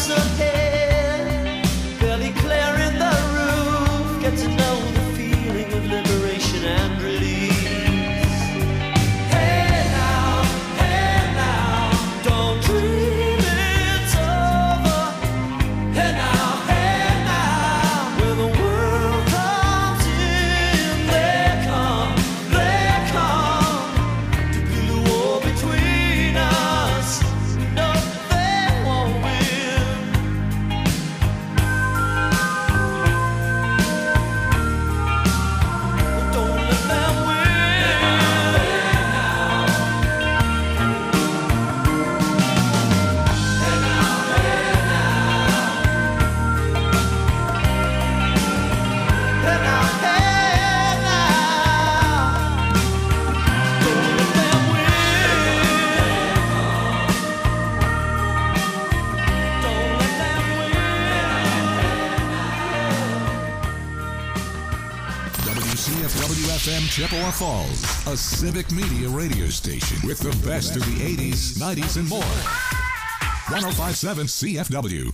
WCFW-FM Chippewa Falls, a civic media radio station with the best of the 80s, 90s, and more. 105.7 CFW.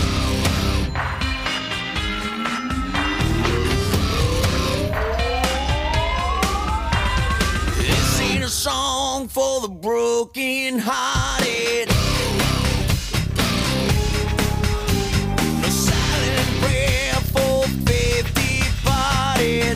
This ain't a song for the broken-hearted. No silent prayer for faith departed.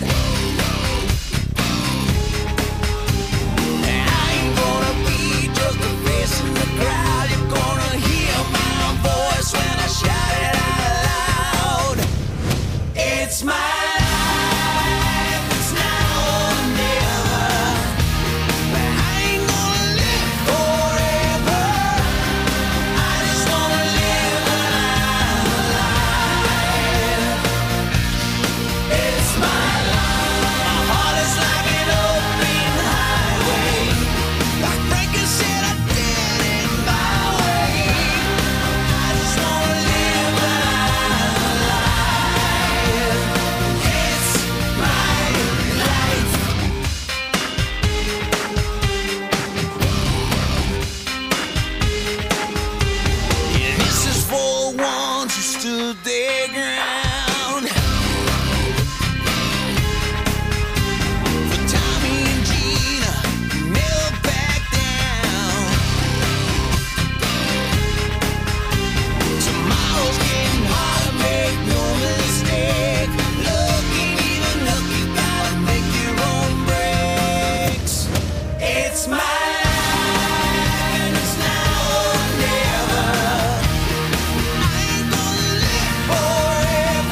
I ain't gonna be just a face in the crowd. You're gonna hear my voice when I shout it out loud. It's my life, it's now or never. But I ain't gonna live forever. I just wanna live when I'm alive. It's my life. My heart is like an open highway. Like Frankie said, I did it my way. I just wanna live when I'm alive. It's my life. Yeah, this is for the ones who stood their ground. For Tommy and Gina, who never backed down. Tomorrow's getting harder, make no mistake. Looking even up, you gotta make your own breaks. It's my life, and it's now or never. I ain't gonna live forever.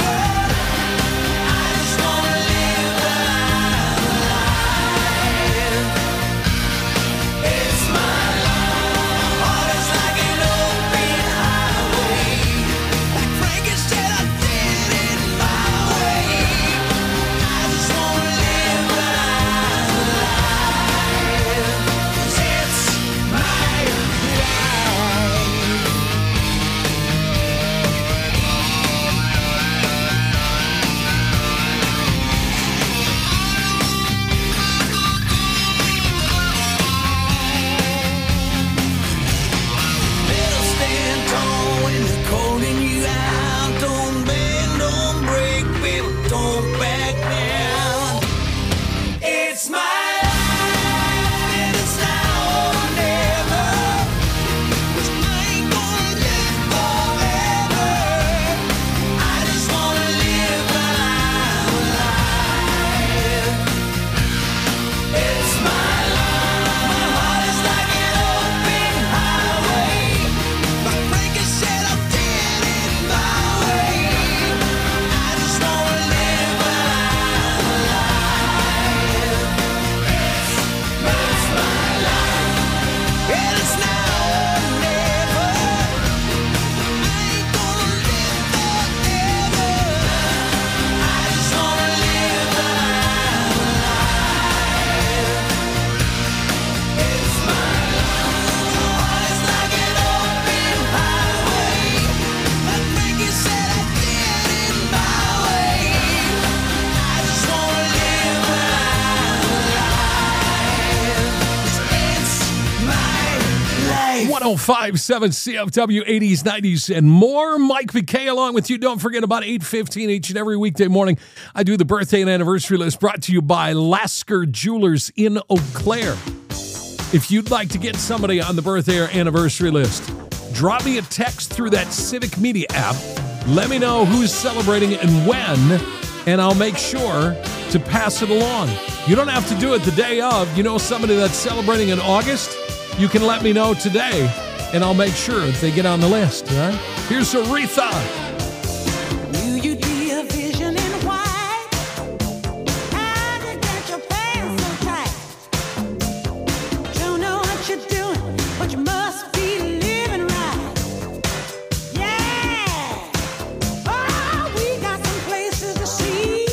105.7 CFW 80s, 90s, and more. Mike McKay along with you. Don't forget about 8:15 each and every weekday morning. I do the birthday and anniversary list brought to you by Lasker Jewelers in Eau Claire. If you'd like to get somebody on the birthday or anniversary list, drop me a text through that Civic Media app. Let me know who's celebrating and when, and I'll make sure to pass it along. You don't have to do it the day of. You know somebody that's celebrating in August? You can let me know today, and I'll make sure that they get on the list. All right? Here's Aretha. Will you be a vision in white? How to get your pants so tight? Don't know what you're doing, but you must be living right. Yeah! Oh, we got some places to see.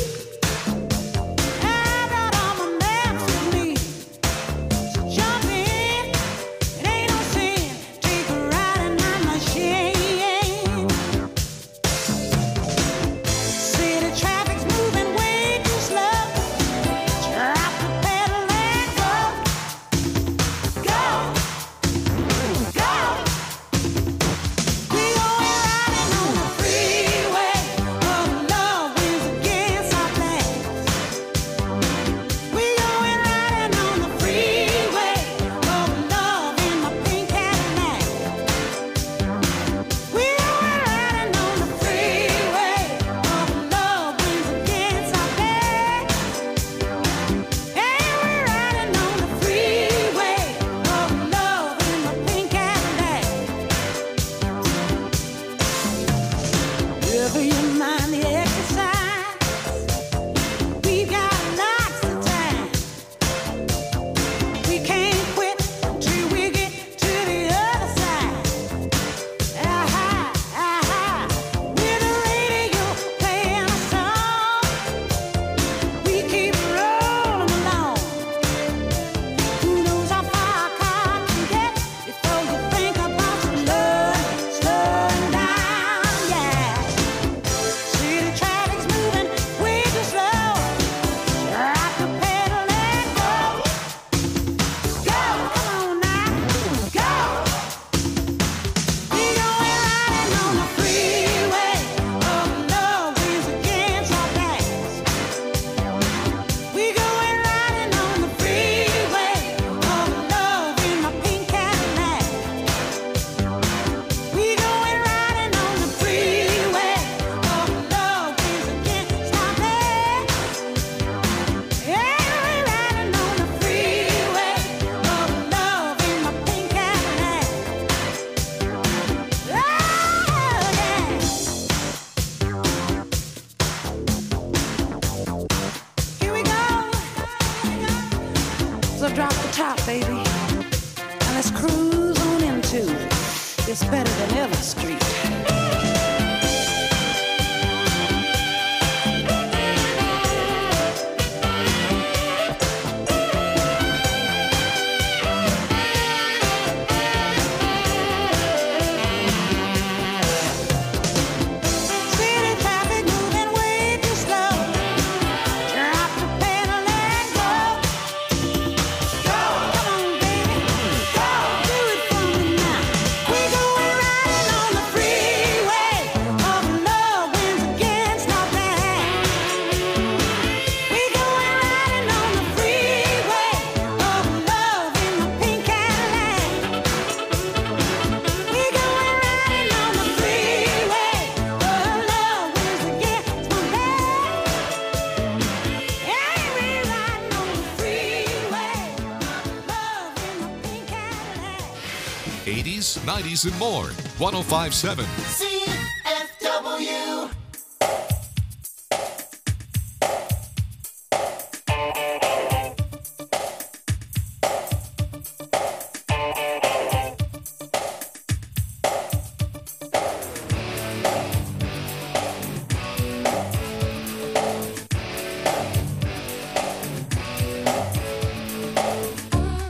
I got all my maps with me. So jump in. It ain't no sin. Take a ride in my machine. City traffic's moving way too slow. Drop the pedal and go. Go. Go. We going riding on the freeway. Oh, love wins against our plans. We going riding on the freeway. Oh, love in my pink Cadillac. We going riding on the freeway. Oh, love wins against our plans. Hey, we're riding on the freeway. Oh, love in my pink Cadillac. Wherever you mind the exercise, we got lots of time. We can't quit till we get to the other side. Aha, aha, with the radio playing a song, we keep rolling along. Who knows how far a car can get before you think about slowing down, yeah. City traffic's moving way too slow. Drop the pedal and go. Go, come on now, go. We going riding on the freeway. Oh, love wins against our plans. We going riding on the freeway. Oh, love in my pink Cadillac. We going riding on the freeway. Oh, love wins against our plans. Yeah, we riding on the freeway. Oh, love in my pink Cadillac. Oh, yeah. Here we go. So drop the top, baby, and let's cruise on into It's Better Than Ever Street. City traffic moving way too slow. Drop the pedal and go. Go, come on, baby. Go, do it for me now. We going riding on the freeway. Oh, love wins against our plans. We going riding on the freeway. Oh, love in my pink Cadillac. We going riding on the freeway. Oh, love wins against my plans. Yeah, we riding on the freeway. Love in my pink Cadillac. 80s, 90s, and more. 105.7. CFW.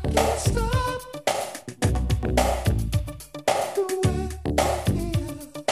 Stop the way I feel.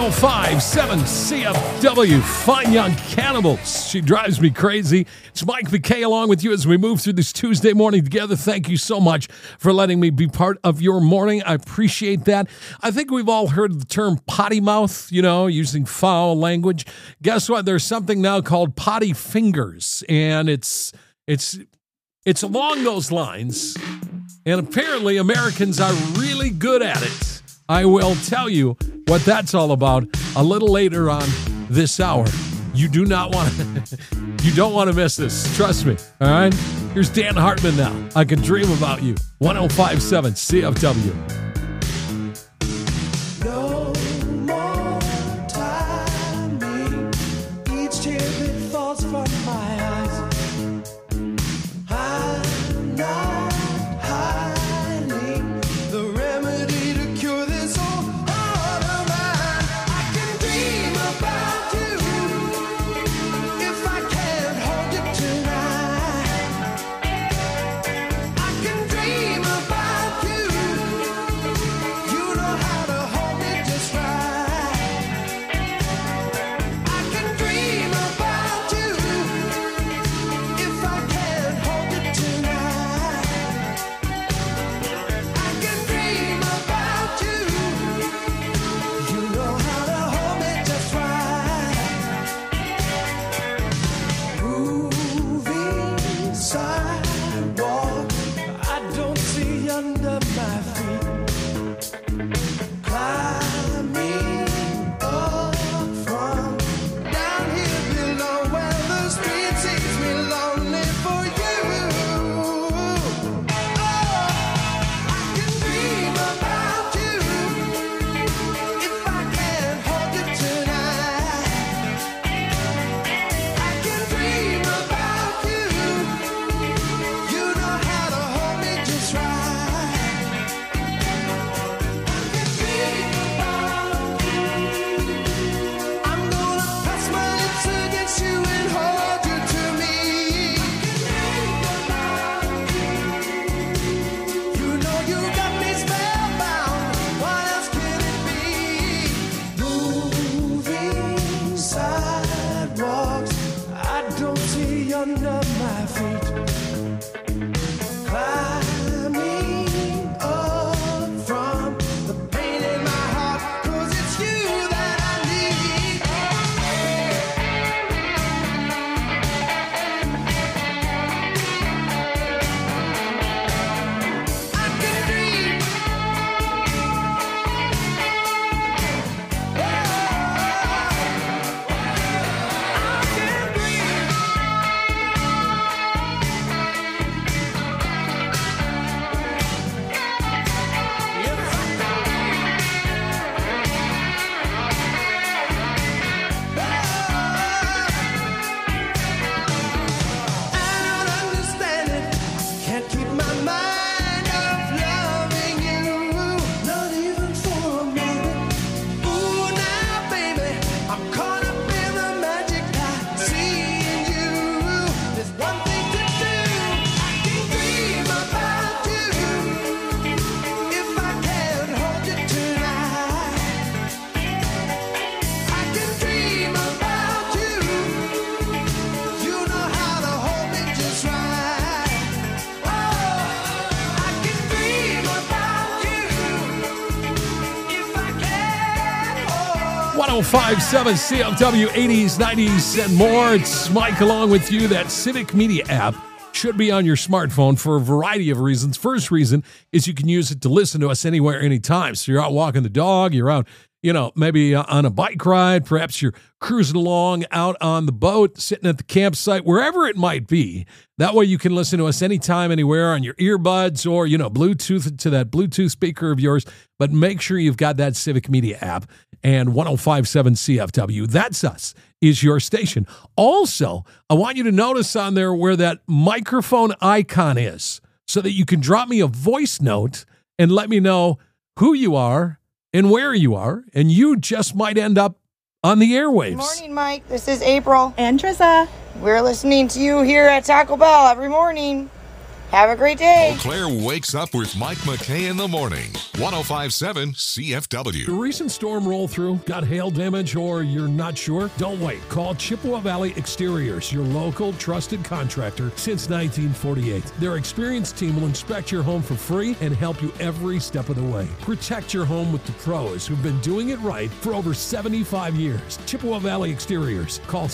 105.7 CFW, Fine Young Cannibals. She drives me crazy. It's Mike McKay along with you as we move through this Tuesday morning together. Thank you so much for letting me be part of your morning. I appreciate that. I think we've all heard the term potty mouth, using foul language. Guess what? There's something now called potty fingers, and it's along those lines. And apparently Americans are really good at it. I will tell you what that's all about a little later on this hour. You don't want to miss this. Trust me. All right. Here's Dan Hartman now. I Can Dream About You. 105.7 CFW. No more timing. Each tear that falls from my eyes. I'm not hiding the remedy to cure this old heart of mine. I can dream about you if I can't hold you tonight. I can dream about you. You know how to hold me just right. I can dream about you if I can't hold you tonight. I can dream about you. You know how to hold me just right. Moving sidewalk, I don't see under my feet. Climbing up from down here below where the street sees me lonely for you. Oh, I can dream about you if I can't hold you tonight. I can dream about you. You know how to hold me just right. I'm gonna press my lips against you and hold you to me. You know you got me spellbound. What else can it be? Moving sidewalks, I don't see under my feet. Climbing up from the pain in my heart, 'cause it's you that I need. I can dream. I can dream. I don't understand it. Can't keep my mind off loving you, not even for a minute. Ooh, now, baby, I'm caught up in the magic I see in you. There's one thing to do. I can dream about you if I can't hold you tonight. I can dream about you. You know how to hold me just right. Oh, I can dream about you if I can hold. 105.7 CFW, 80s, 90s, and more. It's Mike along with you. That Civic Media app should be on your smartphone for a variety of reasons. First reason is you can use it to listen to us anywhere, anytime. So you're out walking the dog, you're out, maybe on a bike ride, perhaps you're cruising along out on the boat, sitting at the campsite, wherever it might be. That way you can listen to us anytime, anywhere on your earbuds or, Bluetooth to that Bluetooth speaker of yours. But make sure you've got that Civic Media app and 105.7 CFW. That's us, is your station. Also, I want you to notice on there where that microphone icon is so that you can drop me a voice note and let me know who you are and where you are, and you just might end up on the airwaves. Good morning, Mike. This is April. And Trissa. We're listening to you here at Taco Bell every morning. Have a great day. Eau Claire wakes up with Mike McKay in the morning. 105.7 CFW. The recent storm roll through, got hail damage, or you're not sure? Don't wait. Call Chippewa Valley Exteriors, your local trusted contractor since 1948. Their experienced team will inspect your home for free and help you every step of the way. Protect your home with the pros who've been doing it right for over 75 years. Chippewa Valley Exteriors. Call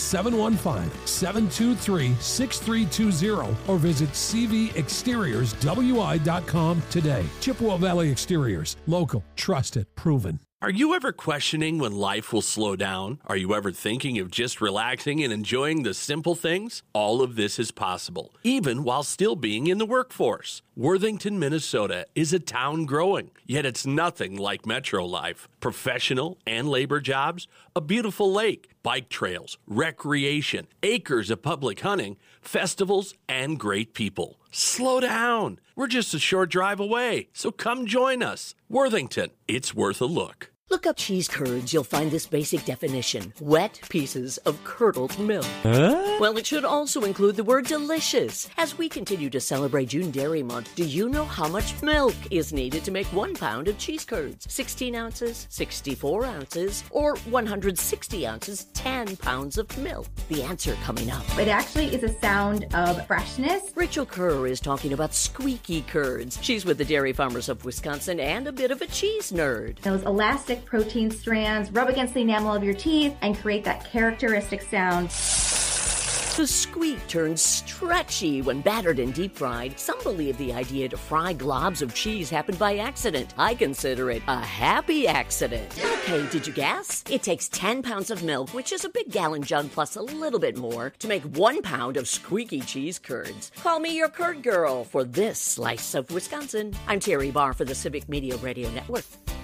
715-723-6320 or visit cvexteriorswi.com today. Chippewa Valley Exteriors. Local, trusted, proven. Are you ever questioning when life will slow down? Are you ever thinking of just relaxing and enjoying the simple things? All of this is possible, even while still being in the workforce. Worthington, Minnesota is a town growing, yet it's nothing like metro life. Professional and labor jobs, a beautiful lake, bike trails, recreation, acres of public hunting, festivals, and great people. Slow down. We're just a short drive away, so come join us. Worthington, it's worth a look. Look up cheese curds. You'll find this basic definition. Wet pieces of curdled milk. Well, it should also include the word delicious. As we continue to celebrate June Dairy Month, do you know how much milk is needed to make 1 pound of cheese curds? 16 ounces, 64 ounces, or 160 ounces, 10 pounds of milk? The answer coming up. It actually is a sound of freshness. Rachel Kerr is talking about squeaky curds. She's with the Dairy Farmers of Wisconsin and a bit of a cheese nerd. Those elastic protein strands rub against the enamel of your teeth and create that characteristic sound. The squeak turns stretchy when battered and deep fried. Some believe the idea to fry globs of cheese happened by accident. I consider it a happy accident. Okay, did you guess? It takes 10 pounds of milk, which is a big gallon jug plus a little bit more, to make 1 pound of squeaky cheese curds. Call me your curd girl for this slice of Wisconsin. I'm Terry Barr for the Civic Media Radio Network.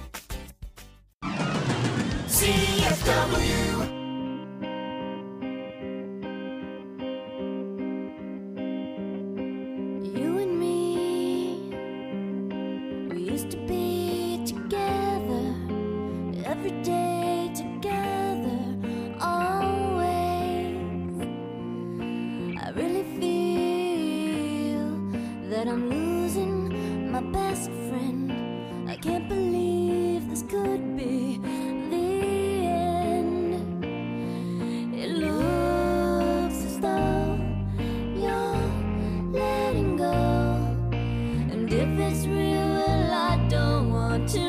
CFW. You and me, we used to be together, every day together, always. I really feel that I'm losing my best friend. I can't believe this could be the end. It looks as though you're letting go, and if it's real, well, I don't want to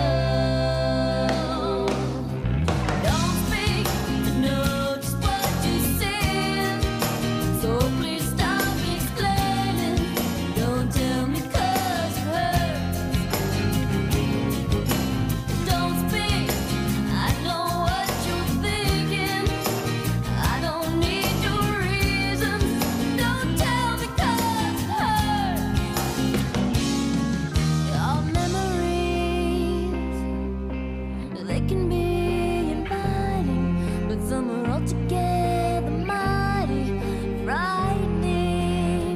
know. Don't speak to know just what you said, so please stop explaining. Don't tell me 'cause it hurts. Don't speak, I know what you're thinking. I don't need your reasons. Don't tell me 'cause it hurts. Our memories, they can be inviting, but some are altogether mighty frightening.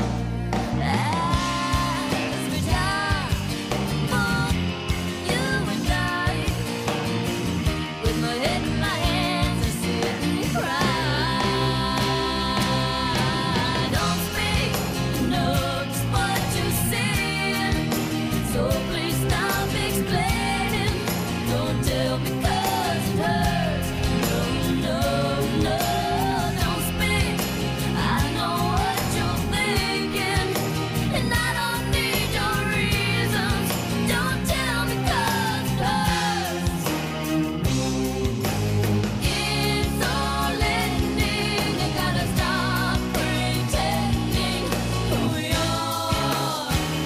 As we die for you and I, with my head in my hands, I sit and cry. Don't speak, know just what you said, so please stop explaining. Don't tell me 'cause it hurts. No, no, no, don't speak. I know what you're thinking, and I don't need your reasons. Don't tell me 'cause it hurts. It's all ending. You gotta stop pretending who you are.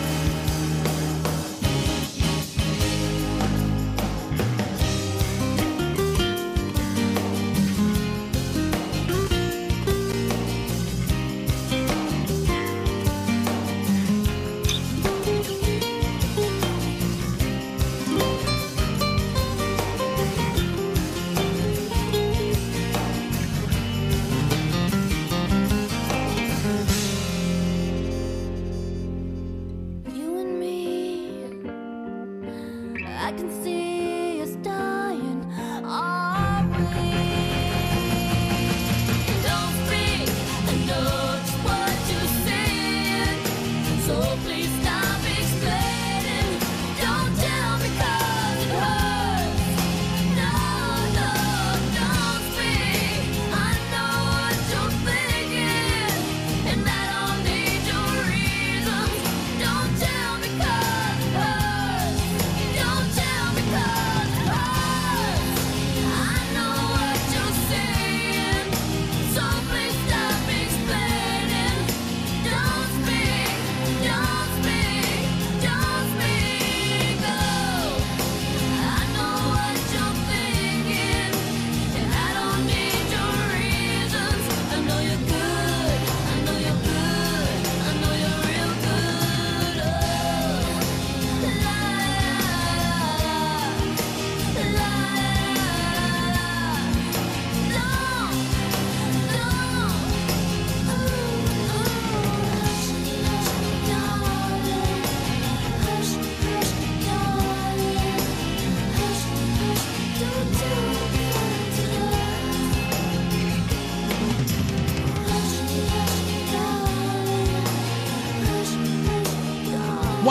You and me, I can see us dying, are we? Don't speak, I know just what you said,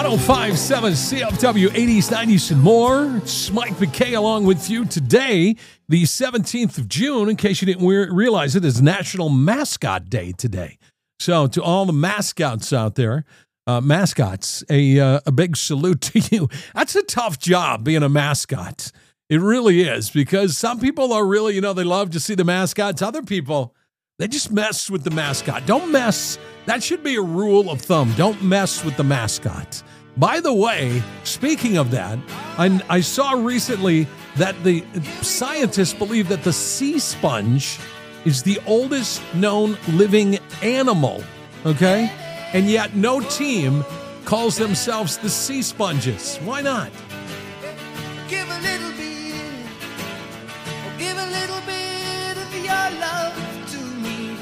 1057 CFW 80s, 90s, and more. It's Mike McKay along with you today, the 17th of June. In case you didn't realize it, is National Mascot Day today. So to all the mascots out there, mascots, a big salute to you. That's a tough job, being a mascot. It really is, because some people are really, they love to see the mascots. Other people, they just mess with the mascot. Don't mess. That should be a rule of thumb. Don't mess with the mascot. By the way, speaking of that, I saw recently that the scientists believe that the sea sponge is the oldest known living animal, okay? And yet no team calls themselves the Sea Sponges. Why not? Give a little bit, oh, give a little bit of your love to me.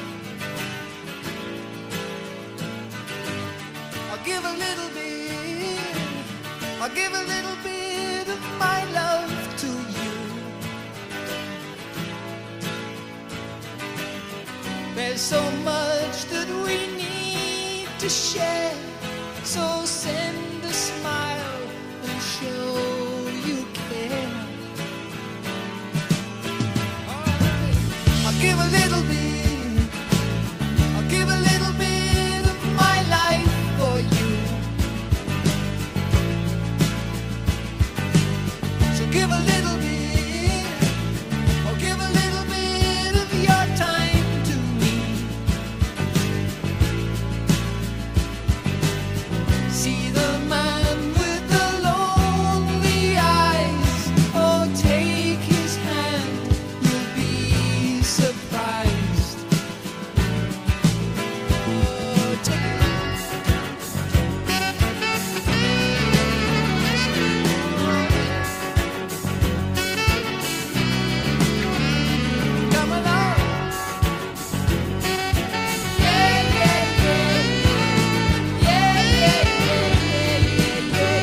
I'll give a little bit, I'll give a little bit of my love to you. There's so much that we need to share, so send a smile and show you care. I'll give a little bit, I'll give a little bit of my life for you. So give a little bit, or give a little bit of your time to me. See the man with the lonely eyes, oh take his hand, you'll be surprised. Oh, take come along. Yeah, yeah, yeah. Yeah, yeah, yeah, yeah,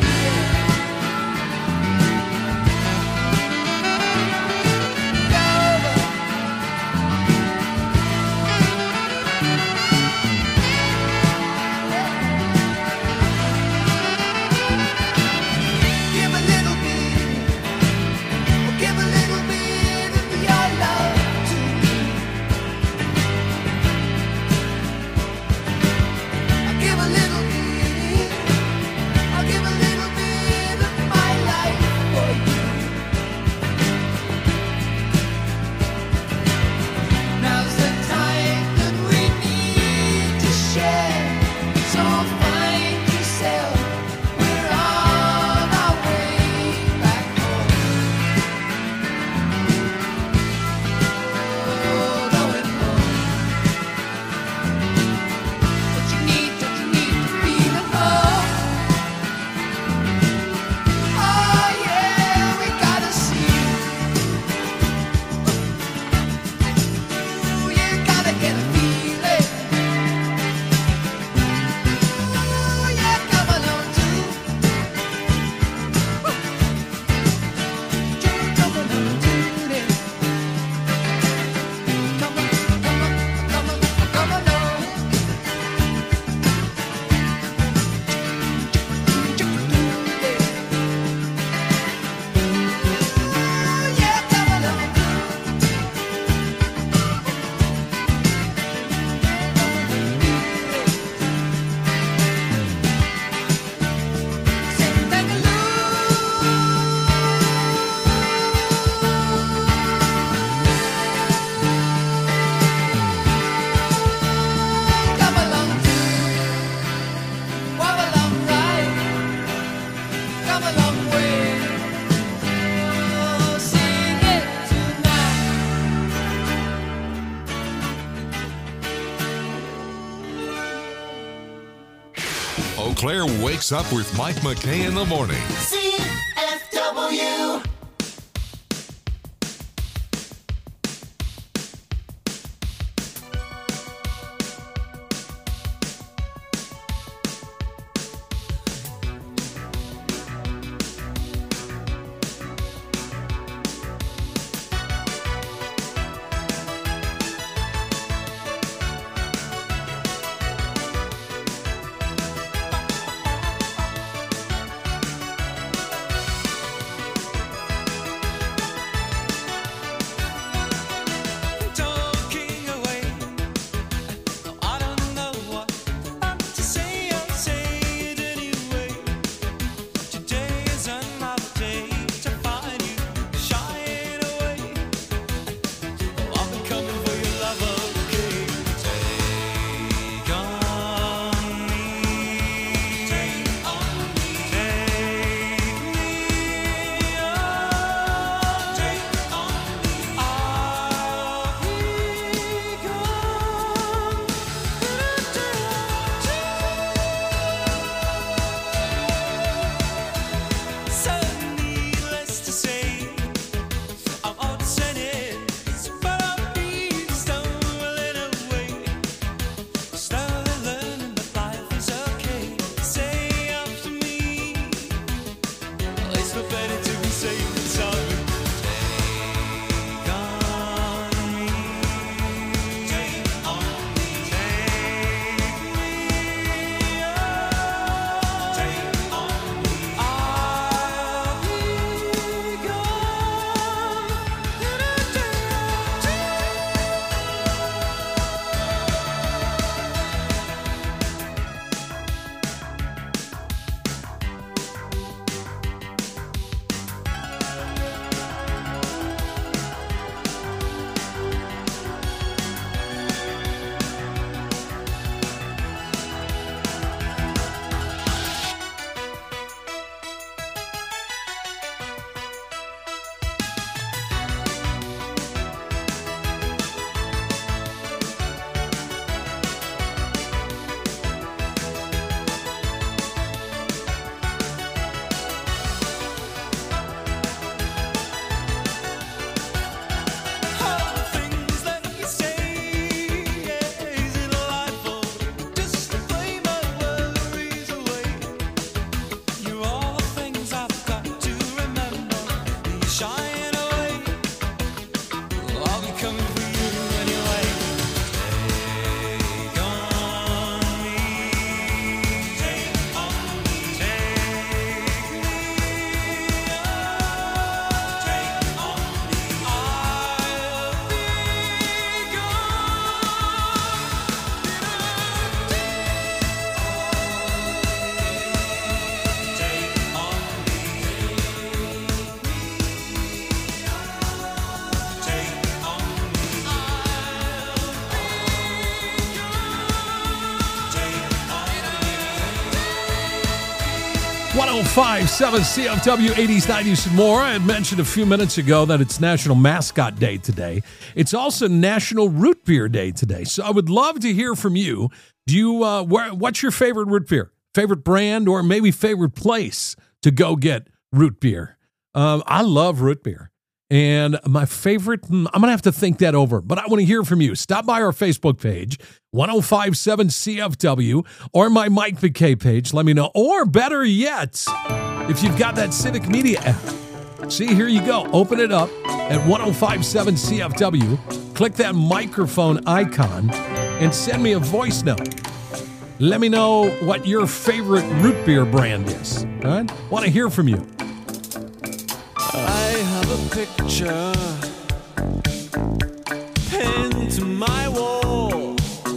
give a little bit, oh, give a little bit of your love to me. I'll give a little bit, I'll give a little bit of my life for you. Now's the time that we need to share, so find yourself, we're on our way back home. Oh, going home. Don't you need to feel at home? Oh yeah, we gotta see you. Ooh, you gotta get a feeling. Ooh, yeah, come along too. Come along to this. Come on, come along. Ooh, yeah, come along Sing come along walk along right, come a long way. Oh, sing it tonight. Eau Claire wakes up with Mike McKay in the morning. CFW. just a penny to be saved inside me. Take on me. Take on me. Take me. Take on me. I'll be gone in a day or two. .105.7 CFW 80s, 90s, and more. I had mentioned a few minutes ago that it's National Mascot Day today. It's also National Root Beer Day today. So I would love to hear from you. Do you what's your favorite root beer? Favorite brand or maybe favorite place to go get root beer? I love root beer. And my favorite, I'm going to have to think that over, but I want to hear from you. Stop by our Facebook page, 1057 CFW, or my Mike McKay page. Let me know. Or better yet, if you've got that Civic Media app, see, here you go. Open it up at 1057 CFW. Click that microphone icon and send me a voice note. Let me know what your favorite root beer brand is. All right? Want to hear from you. I have a picture pinned to my wall,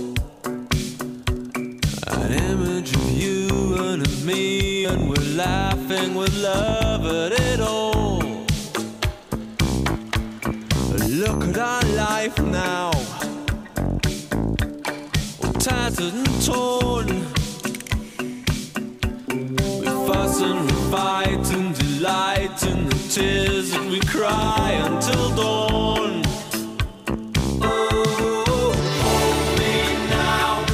an image of you and of me, and we're laughing with love at it all. Look at our life now, all tattered and torn. We fuss and we fight and delight in the tears that we cry until dawn. Oh, hold me now.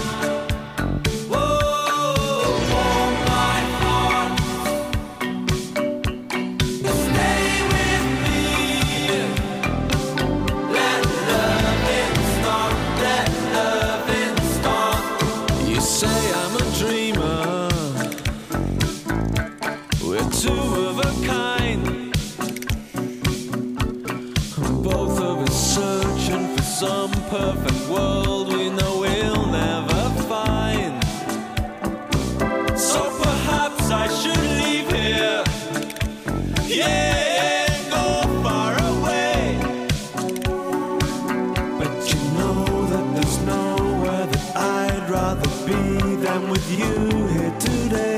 Oh, hold my heart. Stay with me. Let loving start. Let loving start. You say I'm a dreamer. We're two of a kind. Both of us searching for some perfect world we know we'll never find. So perhaps I should leave here. Yeah, go far away. But you know that there's nowhere that I'd rather be than with you here today.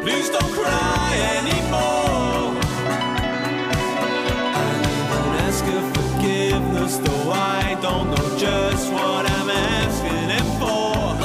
Please don't cry anymore. I won't ask your forgiveness, though I don't know just what I'm asking him for.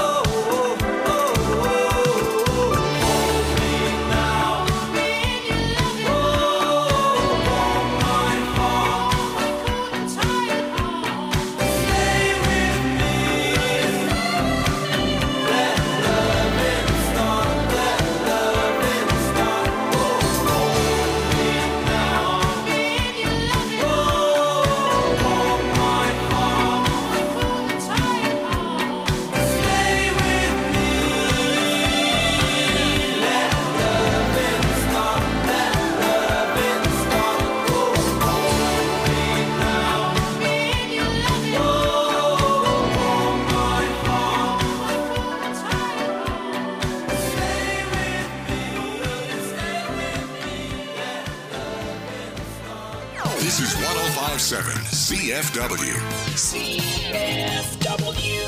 This is 105.7 CFW. CFW.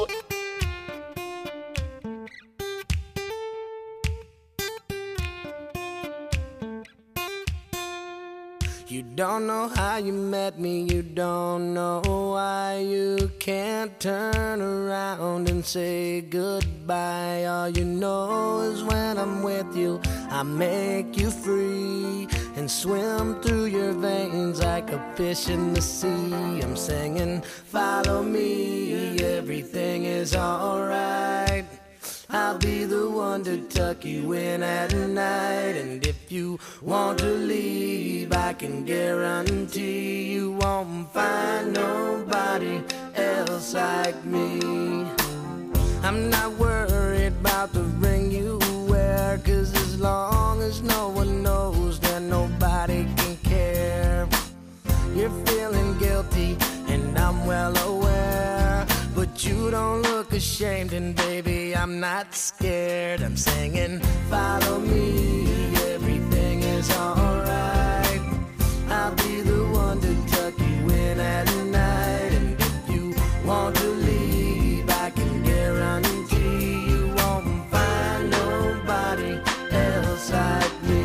You don't know how you met me, you don't know why you can't turn around and say goodbye. All you know is when I'm with you, I make you free and swim through your veins like a fish in the sea. I'm singing, follow me, everything is alright. I'll be the one to tuck you in at night. And if you want to leave, I can guarantee you won't find nobody else like me. I'm not worried about the ring you wear, 'cause as long as no one knows, then nobody can care. You're feeling guilty, and I'm well aware, but you don't look ashamed, and baby, I'm not scared. I'm singing, follow me, everything is alright. I'll be the one to tuck you in at night. And if you want to leave, I can guarantee you won't find nobody else like me.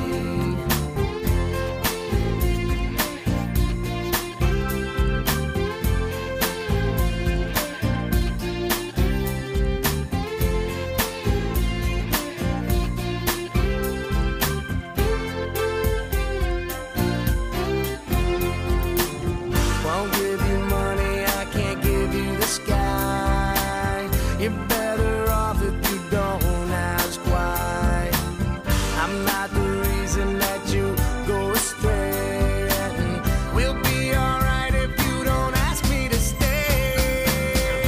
Won't give you money, I can't give you the sky. You're better off if you don't ask why. I'm not the reason that you go astray, and we'll be alright if you don't ask me to stay.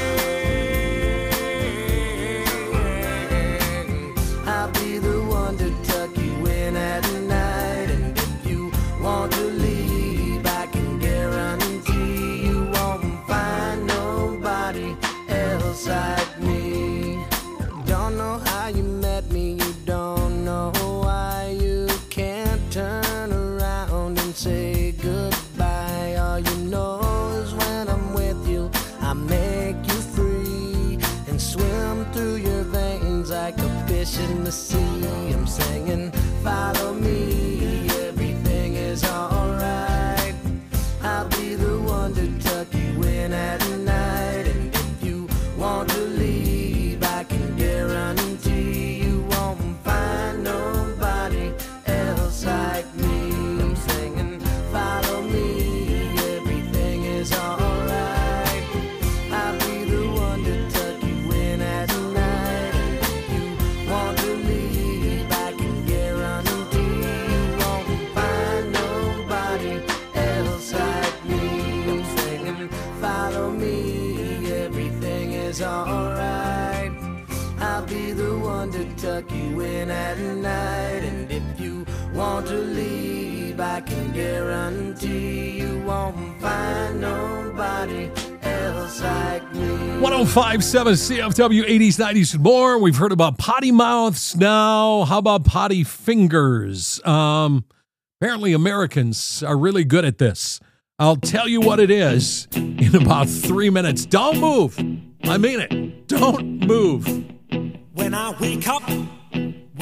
I'll be the one to tuck you in at night. And if you want to leave, I can guarantee you won't find nobody else like me. Don't know how you met me, you don't know why you can't turn around and say goodbye. All you know is when I'm with you, I make you free and swim through your veins like a fish in the sea. I'm singing, follow me, everything is alright. I'll be the one to tuck you in at night. And if you want to leave, I can guarantee you won't find nobody else like me. I'm singing, follow me, everything is alright. I'll be the one to tuck you in at night. And if you want to leave, I can guarantee you won't find nobody else like me. I'm singing, follow me, everything is alright. I'll be the one to tuck you in at night. And if you want to leave, I can guarantee you won't find nobody else like me. 105.7 CFW, 80s, 90s, and more. We've heard about potty mouths now. How about potty fingers? Apparently Americans are really good at this. I'll tell you what it is in about 3 minutes. Don't move. I mean it. Don't move. When I wake up,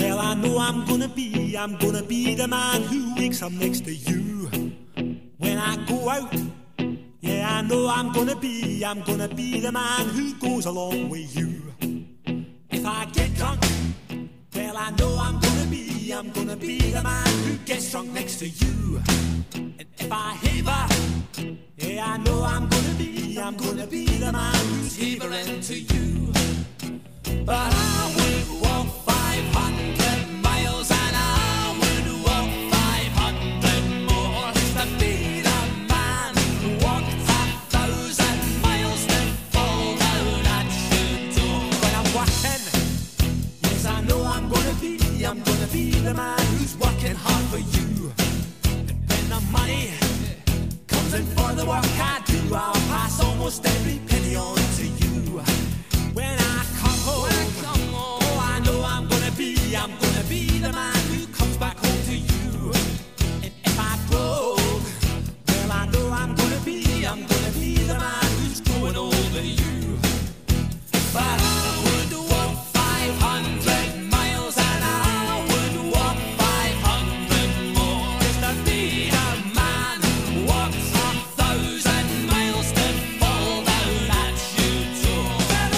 Well, I know I'm gonna be the man who wakes up next to you when I go out. Yeah, I know I'm gonna be the man who goes along with you. If I get drunk, well, I know I'm gonna be the man who gets drunk next to you. And if I haver, yeah, I know I'm gonna be the man who's havering to you. But I would walk 500 miles and I would walk 500 more just to be the man who walked 1,000 miles to fall down at your door. When I'm walking, yes, I know I'm gonna be the man who's working hard for you. And when the money comes in for the work I do, I'll pass almost every penny on to you. When I come home, oh, I know I'm gonna be the man who comes back home to you. And if I broke, well, I know I'm gonna be the man who's growing old to you. But I would walk 500 miles and I would walk 500 more just to be the man who walks 1,000 miles to fall down at your door.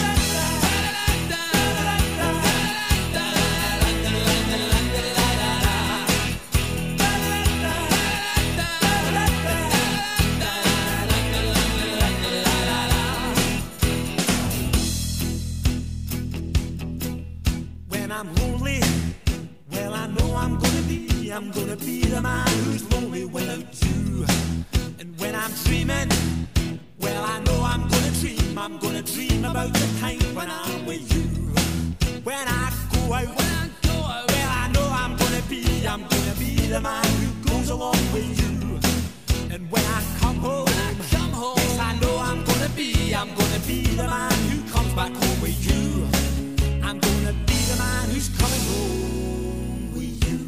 When I'm lonely, well, I know I'm gonna be the man who's lonely without you. And when I'm dreaming, well, I know I'm gonna dream about the time when I'm with you. When I go out, well, I know I'm gonna be the man who goes along with you. And when I come home, yes, I know I'm gonna be the man who comes back home with you. I'm gonna be the man who's coming home with you.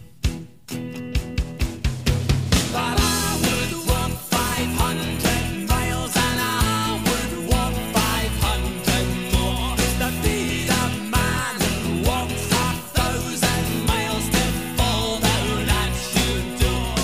But I would walk 500 miles and I would walk 500 more just to be the man who walks 1,000 miles to fall down at your door.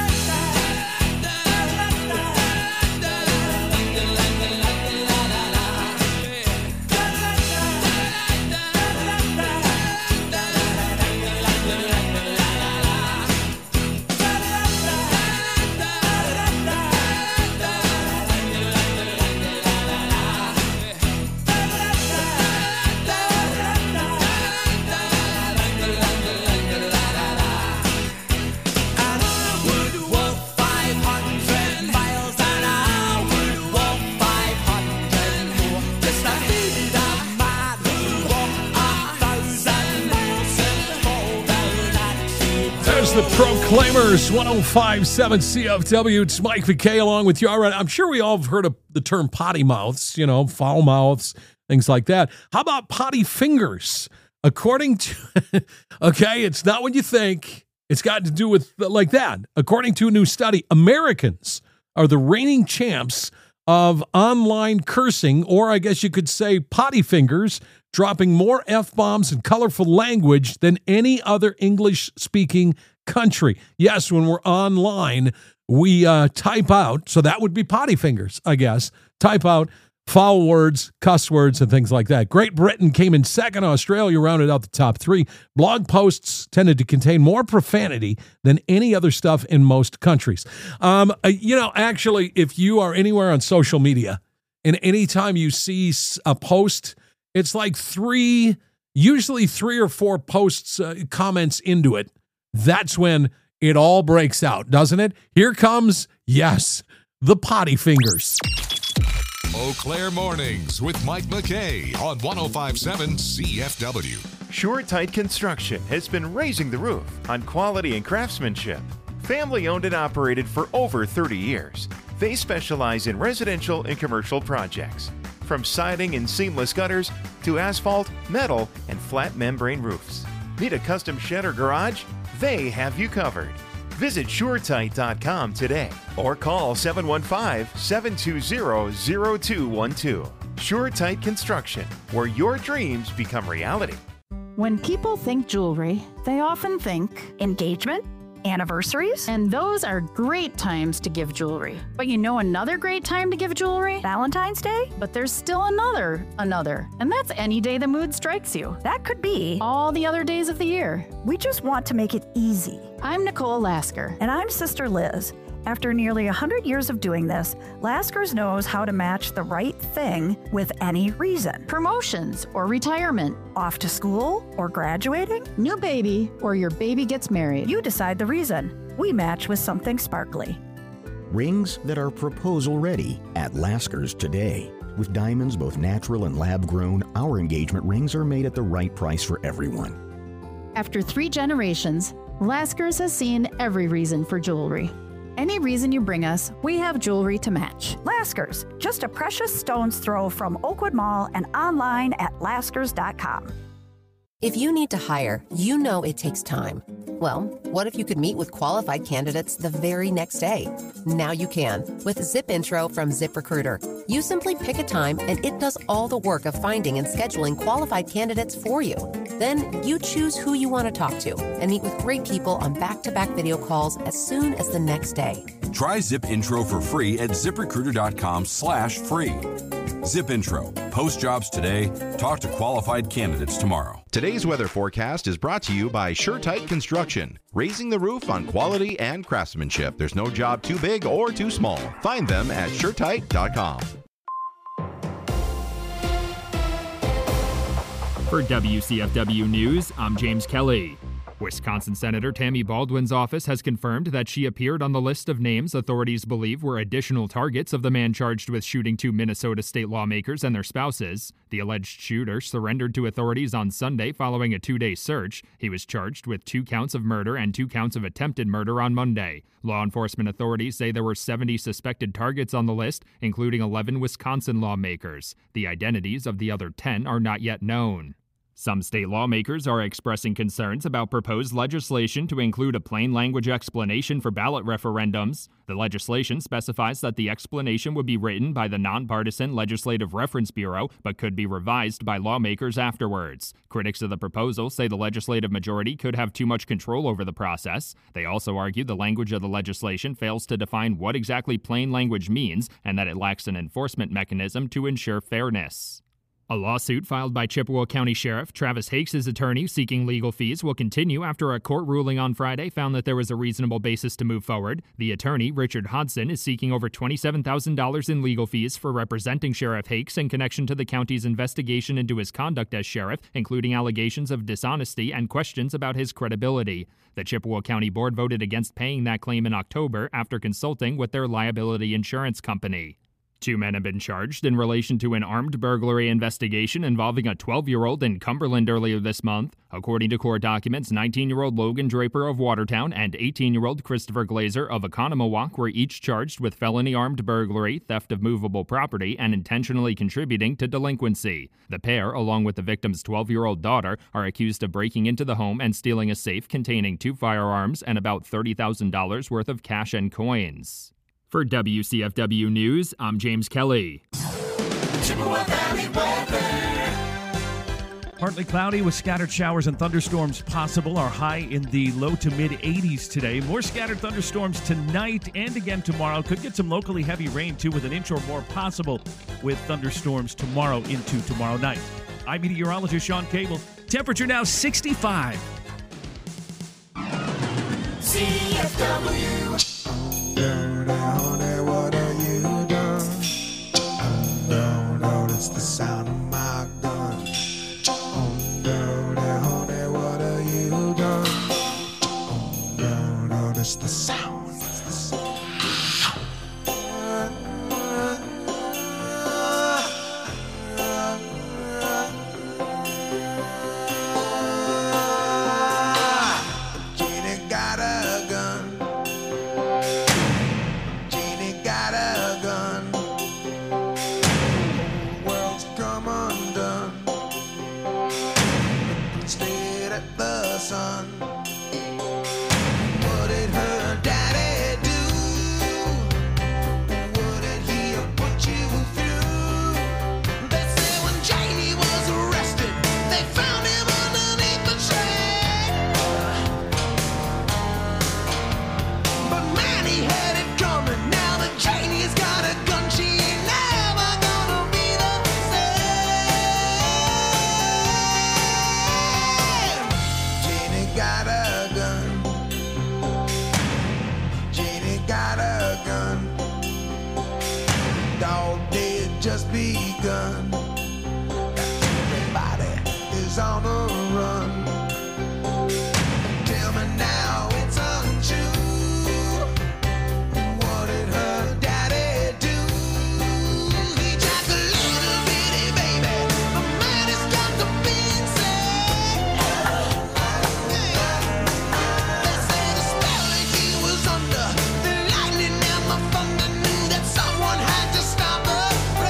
And I would walk 500 miles and I would walk 500 more just to be the man who walked 1,000 miles to fall down at your door. There's the Proclaimers, 105.7 CFW. It's Mike McKay along with you. All right, I'm sure we all have heard of the term potty mouths, foul mouths, things like that. How about potty fingers? According to, okay, it's not what you think. It's got to do with like that. According to a new study, Americans are the reigning champs of online cursing, or I guess you could say potty fingers, dropping more F-bombs and colorful language than any other English-speaking country. Yes, when we're online, we type out, so that would be potty fingers, I guess, type out foul words, cuss words, and things like that. Great Britain came in second. Australia rounded out the top three. Blog posts tended to contain more profanity than any other stuff in most countries. Actually, if you are anywhere on social media, and anytime you see a post, it's like usually three or four posts, comments into it. That's when it all breaks out, doesn't it? Here comes, yes, the potty fingers. Eau Claire Mornings with Mike McKay on 105.7 CFW. SureTight Construction has been raising the roof on quality and craftsmanship. Family owned and operated for over 30 years. They specialize in residential and commercial projects, from siding and seamless gutters to asphalt, metal, and flat membrane roofs. Need a custom shed or garage? They have you covered. Visit SureTight.com today or call 715-720-0212. SureTight Construction, where your dreams become reality. When people think jewelry, they often think engagement, anniversaries, and those are great times to give jewelry. But you know another great time to give jewelry? Valentine's Day? But there's still another, and that's any day the mood strikes you. That could be all the other days of the year. We just want to make it easy. I'm Nicole Lasker. And I'm Sister Liz. After nearly 100 years of doing this, Laskers knows how to match the right thing with any reason. Promotions or retirement. Off to school or graduating. New baby or your baby gets married. You decide the reason. We match with something sparkly. Rings that are proposal ready at Laskers today. With diamonds both natural and lab grown, our engagement rings are made at the right price for everyone. After 3 generations, Laskers has seen every reason for jewelry. Any reason you bring us, we have jewelry to match. Laskers, just a precious stone's throw from Oakwood Mall and online at laskers.com. If you need to hire, you know it takes time. Well, what if you could meet with qualified candidates the very next day? Now you can with Zip Intro from ZipRecruiter. You simply pick a time and it does all the work of finding and scheduling qualified candidates for you. Then you choose who you want to talk to and meet with great people on back-to-back video calls as soon as the next day. Try Zip Intro for free at ZipRecruiter.com/free. Zip Intro. Post jobs today. Talk to qualified candidates tomorrow. Today's weather forecast is brought to you by SureTight Construction, raising the roof on quality and craftsmanship. There's no job too big or too small. Find them at SureTight.com. For WCFW News, I'm James Kelly. Wisconsin Senator Tammy Baldwin's office has confirmed that she appeared on the list of names authorities believe were additional targets of the man charged with shooting 2 Minnesota state lawmakers and their spouses. The alleged shooter surrendered to authorities on Sunday following a 2-day search. He was charged with 2 counts of murder and 2 counts of attempted murder on Monday. Law enforcement authorities say there were 70 suspected targets on the list, including 11 Wisconsin lawmakers. The identities of the other 10 are not yet known. Some state lawmakers are expressing concerns about proposed legislation to include a plain language explanation for ballot referendums. The legislation specifies that the explanation would be written by the nonpartisan Legislative Reference Bureau, but could be revised by lawmakers afterwards. Critics of the proposal say the legislative majority could have too much control over the process. They also argue the language of the legislation fails to define what exactly plain language means and that it lacks an enforcement mechanism to ensure fairness. A lawsuit filed by Chippewa County Sheriff Travis Hakes' attorney seeking legal fees will continue after a court ruling on Friday found that there was a reasonable basis to move forward. The attorney, Richard Hodson, is seeking over $27,000 in legal fees for representing Sheriff Hakes in connection to the county's investigation into his conduct as sheriff, including allegations of dishonesty and questions about his credibility. The Chippewa County Board voted against paying that claim in October after consulting with their liability insurance company. 2 men have been charged in relation to an armed burglary investigation involving a 12-year-old in Cumberland earlier this month. According to court documents, 19-year-old Logan Draper of Watertown and 18-year-old Christopher Glazer of Oconomowoc were each charged with felony armed burglary, theft of movable property, and intentionally contributing to delinquency. The pair, along with the victim's 12-year-old daughter, are accused of breaking into the home and stealing a safe containing 2 firearms and about $30,000 worth of cash and coins. For WCFW News, I'm James Kelly. Chippewa Valley weather. Partly cloudy with scattered showers and thunderstorms possible. Our high in the low to mid 80s today. More scattered thunderstorms tonight and again tomorrow. Could get some locally heavy rain too, with an inch or more possible with thunderstorms tomorrow into tomorrow night. I'm meteorologist Sean Cable. Temperature now 65. CFW. Honey, what have you done? Oh, no, that's the sound of my gun. Oh, no, honey, what have you done? Oh, no, that's the sound. Jenny got a gun. got a gun. Janie got a gun. Dog day had just begun. Everybody is on the run. Tell me now it's untrue. What did her daddy do? He just a little bitty baby. The man has got the insane. They say the spell that he was under, the lightning and the thunder knew that someone had to stop the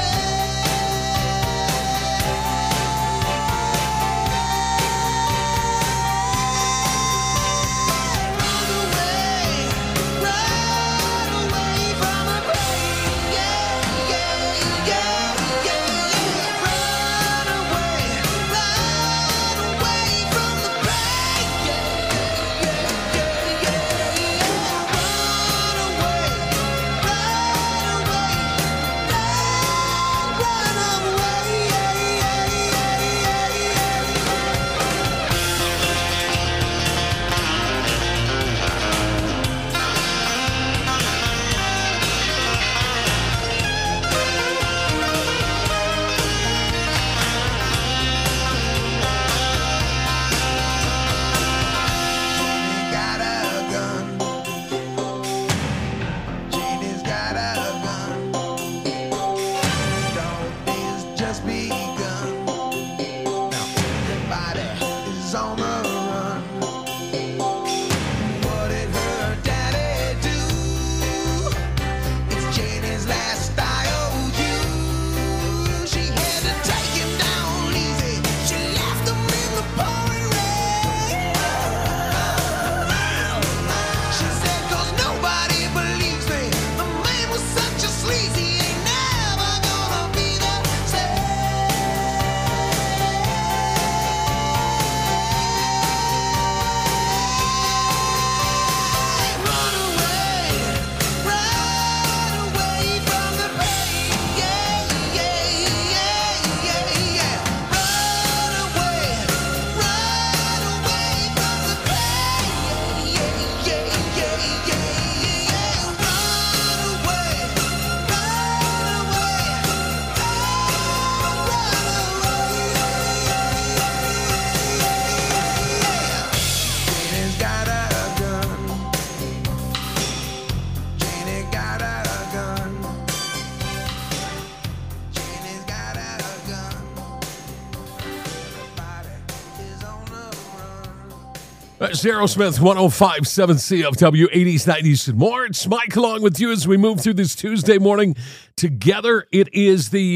That's Aerosmith, 105.7 CFW, 80s, 90s, and more. It's Mike along with you as we move through this Tuesday morning together. It is the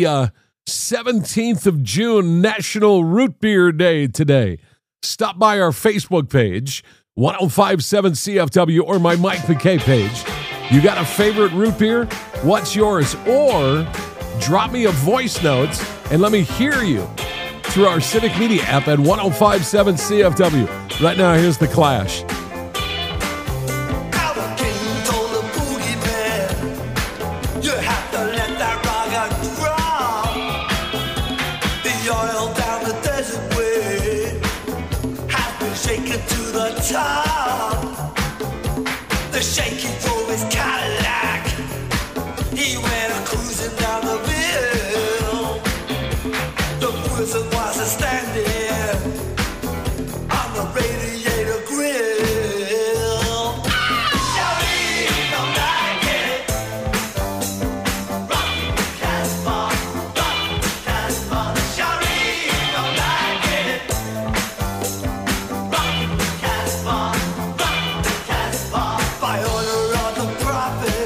17th of June, National Root Beer Day today. Stop by our Facebook page, 105.7 CFW, or my Mike McKay page. You got a favorite root beer? What's yours? Or drop me a voice note and let me hear you through our Civic Media app at 105.7 CFW. Right now, here's The Clash. You have to let that rocket drop. The oil down the desert way has been shaken to the top. The shaky drove his Cadillac. He went cruising down the hill. The person was standing on the radiator grill. Shawty, don't like it. Rock Casbah, Shawty, don't like it. Rock Casbah, By order of the prophet.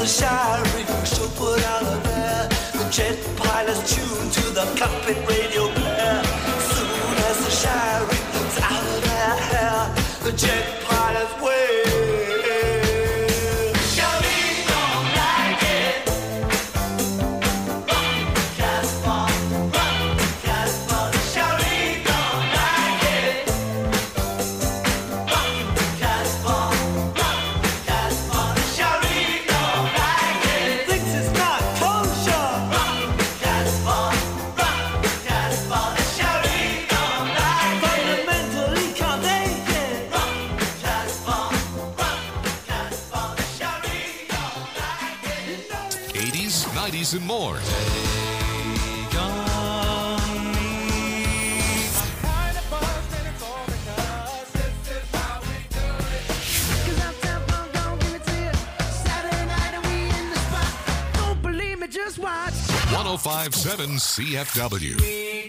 the siren show put out of there, the jet pilot's tuned to the cockpit radio player. Soon as the siren's out of their hair, the jet pilot's way. And more. Just watch 105.7 CFW.